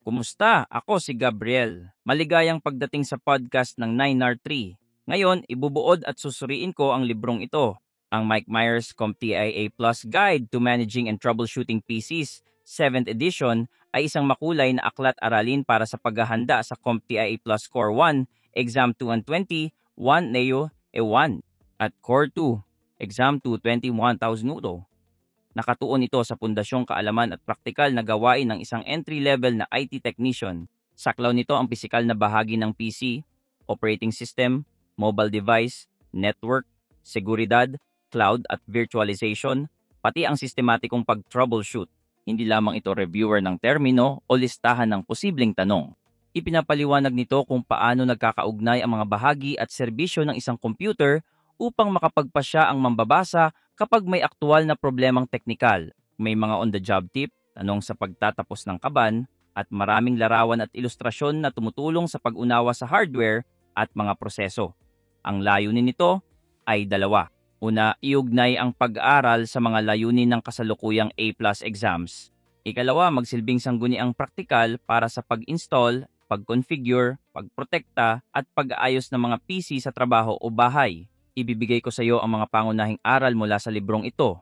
Kumusta? Ako si Gabriel. Maligayang pagdating sa podcast ng 9R3. Ngayon, ibubuod at susuriin ko ang librong ito, ang Mike Myers CompTIA Plus Guide to Managing and Troubleshooting PCs, 7th edition, ay isang makulay na aklat-aralin para sa paghahanda sa CompTIA Plus Core 1, Exam 2 and 20, 1 Neo E1, at Core 2, Exam 2 21,000 Nudo. Nakatuon ito sa pundasyong kaalaman at praktikal na gawain ng isang entry-level na IT technician. Saklaw nito ang pisikal na bahagi ng PC, operating system, mobile device, network, seguridad, cloud at virtualization, pati ang sistematikong pag-troubleshoot. Hindi lamang ito reviewer ng termino o listahan ng posibleng tanong. Ipinapaliwanag nito kung paano nagkakaugnay ang mga bahagi at serbisyo ng isang computer upang makapagpasya ang mambabasa kapag may aktual na problemang teknikal. May mga on-the-job tip, tanong sa pagtatapos ng kaban, at maraming larawan at ilustrasyon na tumutulong sa pag-unawa sa hardware at mga proseso. Ang layunin nito ay dalawa. Una, iugnay ang pag-aaral sa mga layunin ng kasalukuyang A+ exams. Ikalawa, magsilbing sangguniang praktikal para sa pag-install, pag-configure, pagprotekta at pag-aayos ng mga PC sa trabaho o bahay. Ibibigay ko sa iyo ang mga pangunahing aral mula sa librong ito.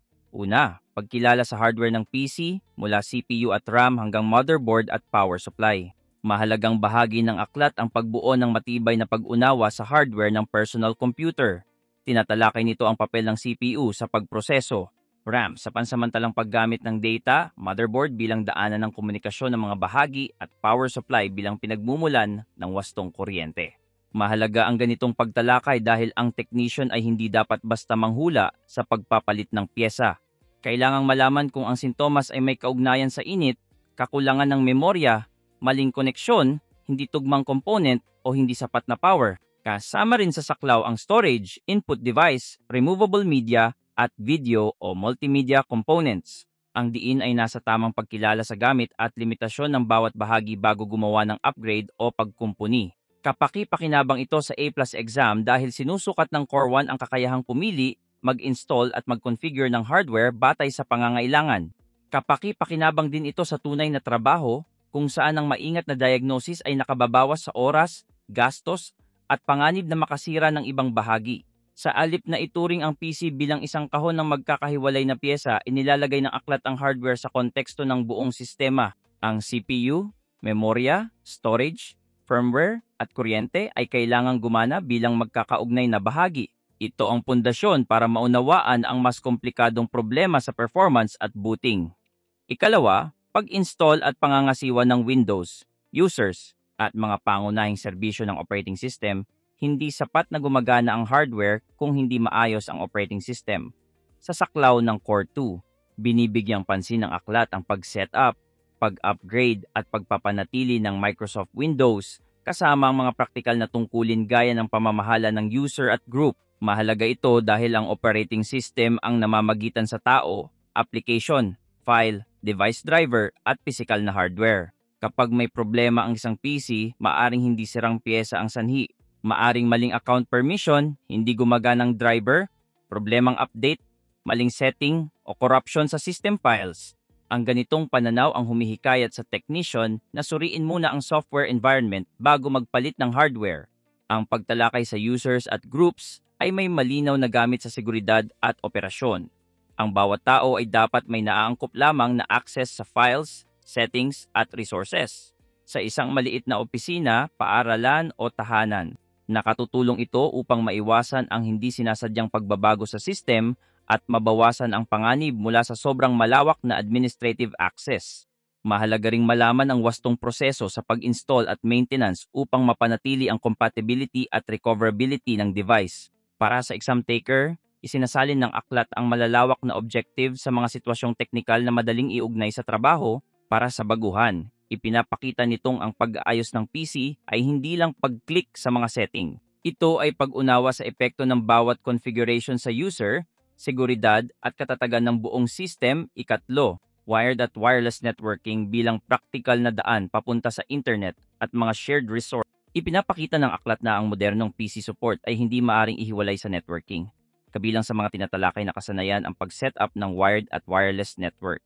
Una, pagkilala sa hardware ng PC mula CPU at RAM hanggang motherboard at power supply. Mahalagang bahagi ng aklat ang pagbuo ng matibay na pag-unawa sa hardware ng personal computer. Tinatalakay nito ang papel ng CPU sa pagproseso, RAM sa pansamantalang paggamit ng data, motherboard bilang daanan ng komunikasyon ng mga bahagi at power supply bilang pinagmumulan ng wastong kuryente. Mahalaga ang ganitong pagtalakay dahil ang technician ay hindi dapat basta manghula sa pagpapalit ng pyesa. Kailangang malaman kung ang sintomas ay may kaugnayan sa init, kakulangan ng memorya, maling koneksyon, hindi tugmang component o hindi sapat na power. Kasama rin sa saklaw ang storage, input device, removable media, at video o multimedia components. Ang diin ay nasa tamang pagkilala sa gamit at limitasyon ng bawat bahagi bago gumawa ng upgrade o pagkumpuni. Kapaki-pakinabang ito sa A+ exam dahil sinusukat ng Core 1 ang kakayahang pumili, mag-install at mag-configure ng hardware batay sa pangangailangan. Kapaki-pakinabang din ito sa tunay na trabaho kung saan ang maingat na diagnosis ay nakababawas sa oras, gastos, at panganib na makasira ng ibang bahagi. Sa alip na ituring ang PC bilang isang kahon ng magkakahiwalay na pyesa, inilalagay ng aklat ang hardware sa konteksto ng buong sistema. Ang CPU, memorya, storage, firmware, at kuryente ay kailangang gumana bilang magkakaugnay na bahagi. Ito ang pundasyon para maunawaan ang mas komplikadong problema sa performance at booting. Ikalawa, pag-install at pangangasiwa ng Windows, users, at mga pangunahing serbisyo ng operating system. Hindi sapat na gumagana ang hardware kung hindi maayos ang operating system. Sa saklaw ng Core 2, binibigyang pansin ng aklat ang pag-setup, pag-upgrade at pagpapanatili ng Microsoft Windows kasama ang mga praktikal na tungkulin gaya ng pamamahala ng user at group. Mahalaga ito dahil ang operating system ang namamagitan sa tao, application, file, device driver at physical na hardware. Kapag may problema ang isang PC, maaring hindi sirang piyesa ang sanhi. Maaring maling account permission, hindi gumaganang driver, problemang update, maling setting o corruption sa system files. Ang ganitong pananaw ang humihikayat sa technician na suriin muna ang software environment bago magpalit ng hardware. Ang pagtalakay sa users at groups ay may malinaw na gamit sa seguridad at operasyon. Ang bawat tao ay dapat may naaangkop lamang na access sa files, settings at resources. Sa isang maliit na opisina, paaralan o tahanan, nakatutulong ito upang maiwasan ang hindi sinasadyang pagbabago sa system at mabawasan ang panganib mula sa sobrang malawak na administrative access. Mahalaga ring malaman ang wastong proseso sa pag-install at maintenance upang mapanatili ang compatibility at recoverability ng device. Para sa exam taker, isinasalin ng aklat ang malalawak na objective sa mga sitwasyong teknikal na madaling iugnay sa trabaho. Para sa baguhan, ipinapakita nitong ang pag-aayos ng PC ay hindi lang pag-click sa mga setting. Ito ay pag-unawa sa epekto ng bawat configuration sa user, seguridad at katatagan ng buong system. Ikatlo, wired at wireless networking bilang praktikal na daan papunta sa internet at mga shared resource. Ipinapakita ng aklat na ang modernong PC support ay hindi maaring ihiwalay sa networking. Kabilang sa mga tinatalakay na kasanayan ang pag-setup ng wired at wireless network.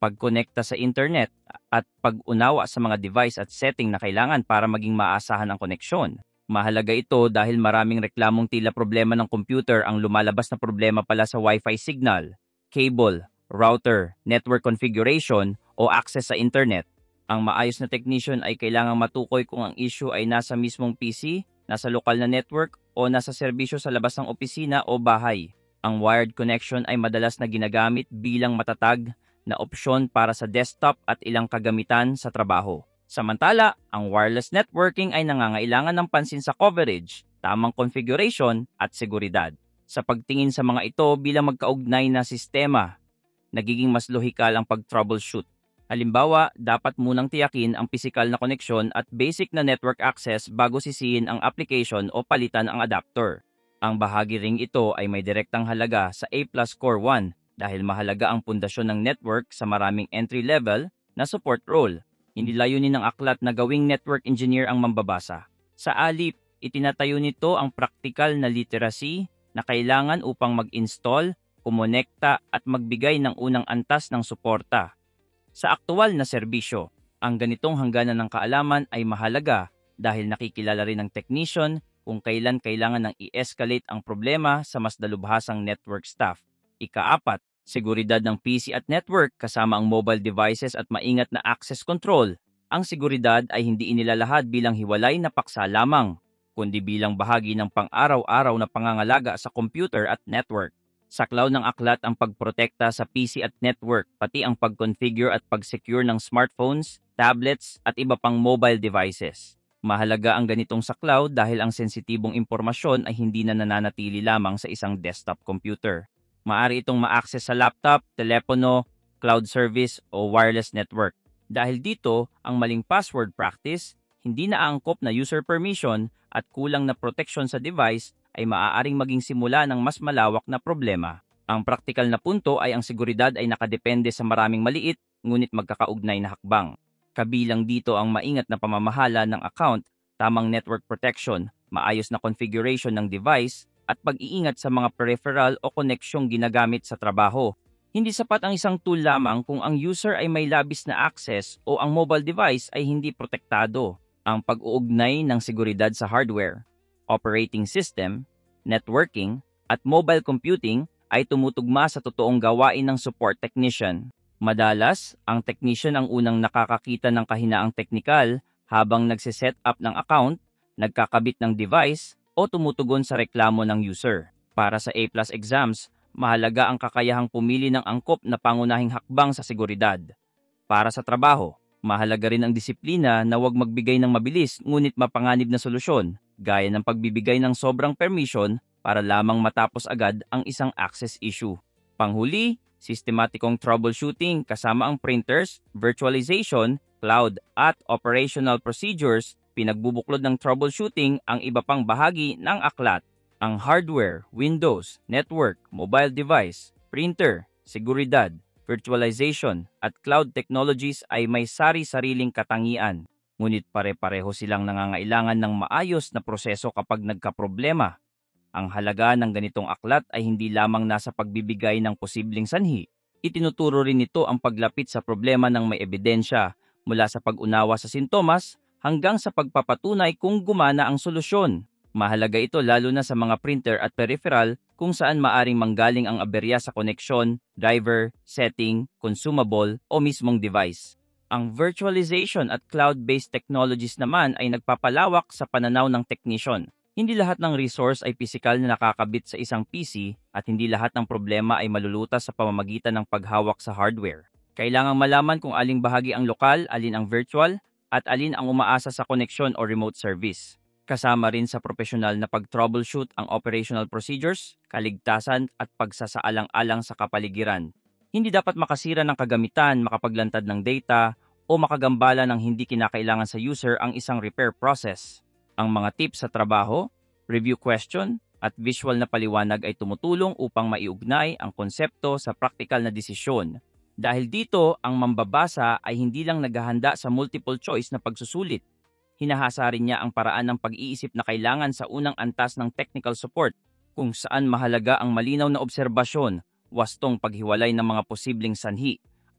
pagkonekta sa internet, at pag-unawa sa mga device at setting na kailangan para maging maasahan ang koneksyon. Mahalaga ito dahil maraming reklamong tila problema ng computer ang lumalabas na problema pala sa Wi-Fi signal, cable, router, network configuration o access sa internet. Ang maayos na technician ay kailangang matukoy kung ang issue ay nasa mismong PC, nasa lokal na network o nasa serbisyo sa labas ng opisina o bahay. Ang wired connection ay madalas na ginagamit bilang matatag na opsyon para sa desktop at ilang kagamitan sa trabaho. Samantala, ang wireless networking ay nangangailangan ng pansin sa coverage, tamang configuration at seguridad. Sa pagtingin sa mga ito bilang magkaugnay na sistema, nagiging mas lohikal ang pag-troubleshoot. Halimbawa, dapat munang tiyakin ang pisikal na koneksyon at basic na network access bago sisihin ang application o palitan ang adapter. Ang bahagi ring ito ay may direktang halaga sa A+ Core 1 dahil mahalaga ang pundasyon ng network sa maraming entry-level na support role. Hindi layunin ng aklat na gawing network engineer ang mambabasa. Sa alip, itinatayo nito ang praktikal na literacy na kailangan upang mag-install, kumonekta at magbigay ng unang antas ng suporta. Sa aktual na serbisyo, ang ganitong hangganan ng kaalaman ay mahalaga dahil nakikilala rin ng technician kung kailan kailangan ng i-escalate ang problema sa mas dalubhasang network staff. Ikaapat, seguridad ng PC at network kasama ang mobile devices at maingat na access control. Ang seguridad ay hindi inilalahad bilang hiwalay na paksa lamang, kundi bilang bahagi ng pang-araw-araw na pangangalaga sa computer at network. Saklaw ng aklat ang pagprotekta sa PC at network, pati ang pag-configure at pag-secure ng smartphones, tablets at iba pang mobile devices. Mahalaga ang ganitong saklaw dahil ang sensitibong impormasyon ay hindi na nananatili lamang sa isang desktop computer. Maaari itong ma-access sa laptop, telepono, cloud service o wireless network. Dahil dito, ang maling password practice, hindi na aangkop na user permission at kulang na protection sa device ay maaaring maging simula ng mas malawak na problema. Ang praktikal na punto ay ang seguridad ay nakadepende sa maraming maliit ngunit magkakaugnay na hakbang. Kabilang dito ang maingat na pamamahala ng account, tamang network protection, maayos na configuration ng device, at pag-iingat sa mga peripheral o koneksyong ginagamit sa trabaho. Hindi sapat ang isang tool lamang kung ang user ay may labis na access o ang mobile device ay hindi protektado. Ang pag-uugnay ng seguridad sa hardware, operating system, networking, at mobile computing ay tumutugma sa totoong gawain ng support technician. Madalas, ang technician ang unang nakakakita ng kahinaang teknikal habang nagsiset up ng account, nagkakabit ng device, o tumutugon sa reklamo ng user. Para sa A+ exams, mahalaga ang kakayahang pumili ng angkop na pangunahing hakbang sa seguridad. Para sa trabaho, mahalaga rin ang disiplina na huwag magbigay ng mabilis ngunit mapanganib na solusyon, gaya ng pagbibigay ng sobrang permission para lamang matapos agad ang isang access issue. Panghuli, sistematikong troubleshooting kasama ang printers, virtualization, cloud at operational procedures, pinagbubuklod ng troubleshooting ang iba pang bahagi ng aklat. Ang hardware, Windows, network, mobile device, printer, seguridad, virtualization at cloud technologies ay may sari-sariling katangian. Ngunit pare-pareho silang nangangailangan ng maayos na proseso kapag nagkaproblema. Ang halaga ng ganitong aklat ay hindi lamang nasa pagbibigay ng posibleng sanhi. Itinuturo rin nito ang paglapit sa problema ng may ebidensya mula sa pag-unawa sa sintomas hanggang sa pagpapatunay kung gumana ang solusyon. Mahalaga ito lalo na sa mga printer at peripheral kung saan maaring manggaling ang aberya sa koneksyon, driver, setting, consumable o mismong device. Ang virtualization at cloud-based technologies naman ay nagpapalawak sa pananaw ng technician. Hindi lahat ng resource ay pisikal na nakakabit sa isang PC at hindi lahat ng problema ay malulutas sa pamamagitan ng paghawak sa hardware. Kailangang malaman kung aling bahagi ang lokal, alin ang virtual, at alin ang umaasa sa koneksyon o remote service. Kasama rin sa profesional na pag-troubleshoot ang operational procedures, kaligtasan at pagsasaalang-alang sa kapaligiran. Hindi dapat makasira ng kagamitan, makapaglantad ng data, o makagambala ng hindi kinakailangan sa user ang isang repair process. Ang mga tips sa trabaho, review question, at visual na paliwanag ay tumutulong upang maiugnay ang konsepto sa praktikal na desisyon. Dahil dito, ang mambabasa ay hindi lang naghahanda sa multiple choice na pagsusulit. Hinahasa rin niya ang paraan ng pag-iisip na kailangan sa unang antas ng technical support, kung saan mahalaga ang malinaw na obserbasyon, wastong paghiwalay ng mga posibleng sanhi,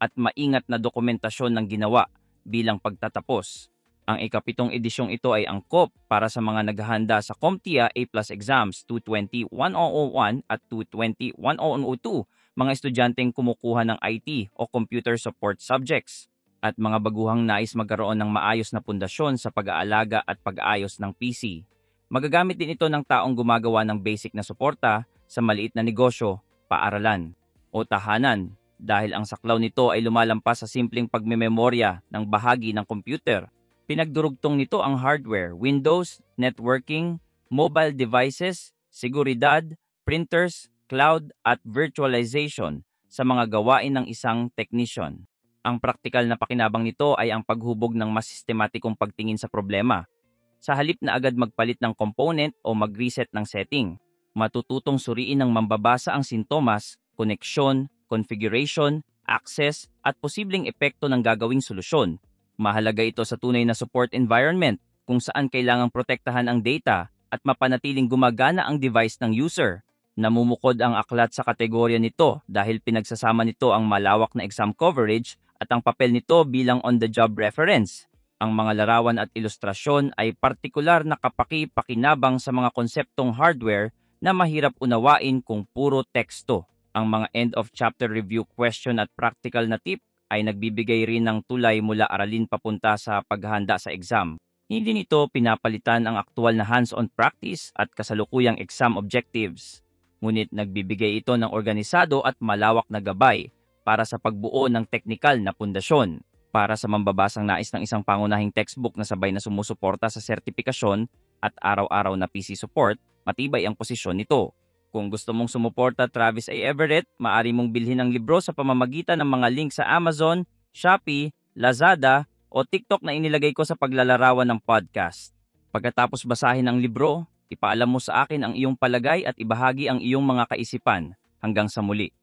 at maingat na dokumentasyon ng ginawa bilang pagtatapos. Ang ikapitong edisyong ito ay angkop para sa mga naghahanda sa CompTIA A+ exams 220-1001 at 220-1002, mga estudyanteng kumukuha ng IT o computer support subjects, at mga baguhang nais magkaroon ng maayos na pundasyon sa pag-aalaga at pag-ayos ng PC. Magagamit din ito ng taong gumagawa ng basic na suporta sa maliit na negosyo, paaralan, o tahanan, dahil ang saklaw nito ay lumalampas sa simpleng pagmemorya ng bahagi ng computer. Pinagdurugtong nito ang hardware, Windows, networking, mobile devices, seguridad, printers, cloud at virtualization sa mga gawain ng isang technician. Ang praktikal na pakinabang nito ay ang paghubog ng mas sistematikong pagtingin sa problema. Sa halip na agad magpalit ng component o mag-reset ng setting, matututong suriin ng mambabasa ang sintomas, koneksyon, configuration, access at posibleng epekto ng gagawing solusyon. Mahalaga ito sa tunay na support environment kung saan kailangang protektahan ang data at mapanatiling gumagana ang device ng user. Namumukod ang aklat sa kategorya nito dahil pinagsasama nito ang malawak na exam coverage at ang papel nito bilang on-the-job reference. Ang mga larawan at ilustrasyon ay partikular na kapaki-pakinabang sa mga konseptong hardware na mahirap unawain kung puro teksto. Ang mga end-of-chapter review question at practical na tip ay nagbibigay rin ng tulay mula aralin papunta sa paghahanda sa exam. Hindi nito pinapalitan ang aktual na hands-on practice at kasalukuyang exam objectives. Ngunit nagbibigay ito ng organisado at malawak na gabay para sa pagbuo ng teknikal na pundasyon. Para sa mambabasang nais ng isang pangunahing textbook na sabay na sumusuporta sa sertipikasyon at araw-araw na PC support, matibay ang posisyon nito. Kung gusto mong sumuporta Travis A. Everett, maaari mong bilhin ang libro sa pamamagitan ng mga link sa Amazon, Shopee, Lazada o TikTok na inilagay ko sa paglalarawan ng podcast. Pagkatapos basahin ang libro, ipaalam mo sa akin ang iyong palagay at ibahagi ang iyong mga kaisipan. Hanggang sa muli.